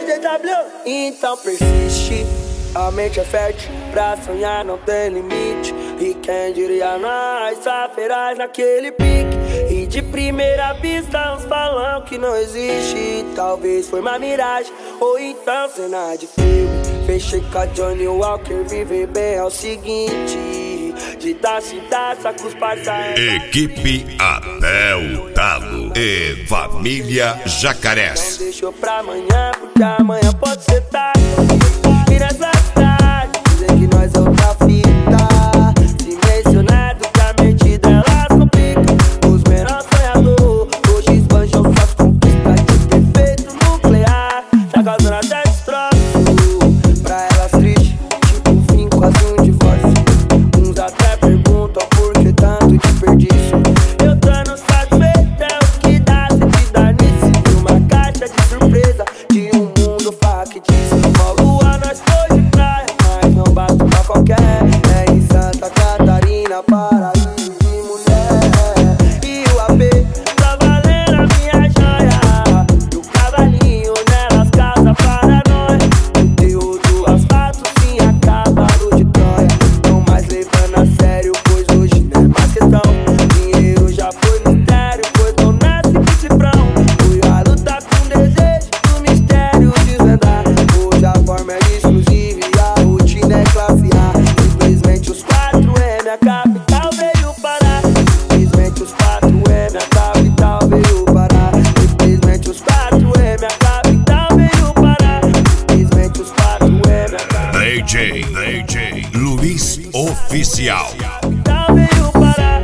Então persiste, a mente é fértil, pra sonhar não tem limite. E quem diria nós, saferás naquele pique. E de primeira vista uns falam que não existe. Talvez foi uma miragem, ou então cena de filme. Fechei com a Johnny Walker, viver bem é o seguinte: de taça em taça com os parceiros. Equipe até o talo e família Jacarés. Não deixou pra amanhã, porque amanhã pode ser tarde. E nessa cidade, dizem que nós é outra fita. Se mencionado que a mente delas complica. Os menores sonhadores, hoje esbanjam suas conquistas de perfeito nuclear. Tá causando até destroço pra elas triste, tipo um fim, quase um divórcio. Uns até perguntam por que tanto desperdício. Eu tô no satisfeito, é o que dá se te dar nisso. De uma caixa de surpresa, de um mundo factício. Uma lua nós foi de praia, mas não bate pra qualquer. É em Santa Catarina, paraíso de mulher. E o AP tá valendo a minha joia. E o cavalinho nelas casa para nós. Conteúdo asfalto sim, acabado de Troia. Não mais levando a sério, pois hoje não é mais questão. Dinheiro já foi mistério, pois não nasce com cifrão. Fui a lutar com desejo do mistério desvendar. Hoje a forma é exclusiva e a rotina é classe A. Simplesmente os 4M, a capital veio parar. Simplesmente os 4M, a capital veio parar. Simplesmente os 4M, a capital veio parar. Simplesmente os 4M, a capital DJ Luiz Oficial. veio parar.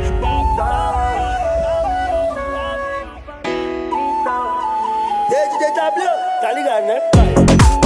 DJ W, tá ligado, né, pai?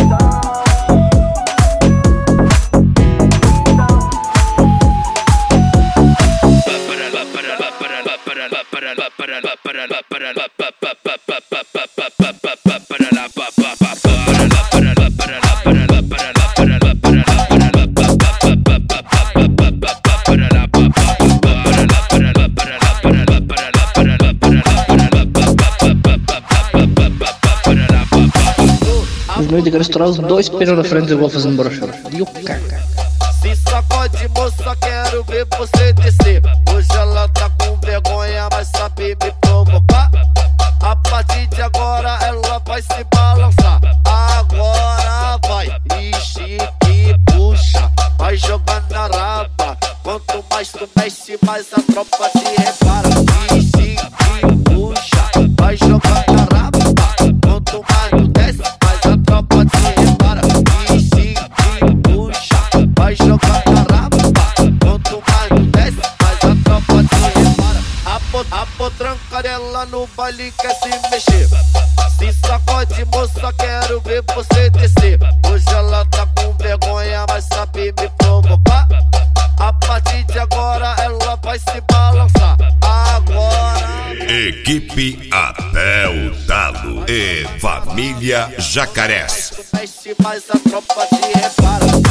Os meus de estourar os dois pneus na frente, eu vou fazendo brochura. E o caca. Se sacode, moça, quero ver você descer. Hoje ela tá com vergonha, mas sabe me provocar. A partir de agora ela vai se balançar. Agora vai, estica e puxa. Vai jogar na raba. Quanto mais tu mexe, mais a tropa te repara. Estica e puxa. Vai jogar na raba. Quanto mais tu desce, mais a tropa te repara. Estica e puxa. Vai jogar na raba. Quanto mais tu desce, mais a tropa te repara. A potranca dela no baile quer se mexer. Se sacode, moça, quero ver você descer. Hoje ela tá com vergonha, mas sabe me provocar. A partir de agora ela vai se balançar. Agora Equipe até o talo e família Jacarés. mexe, mais a tropa te repara.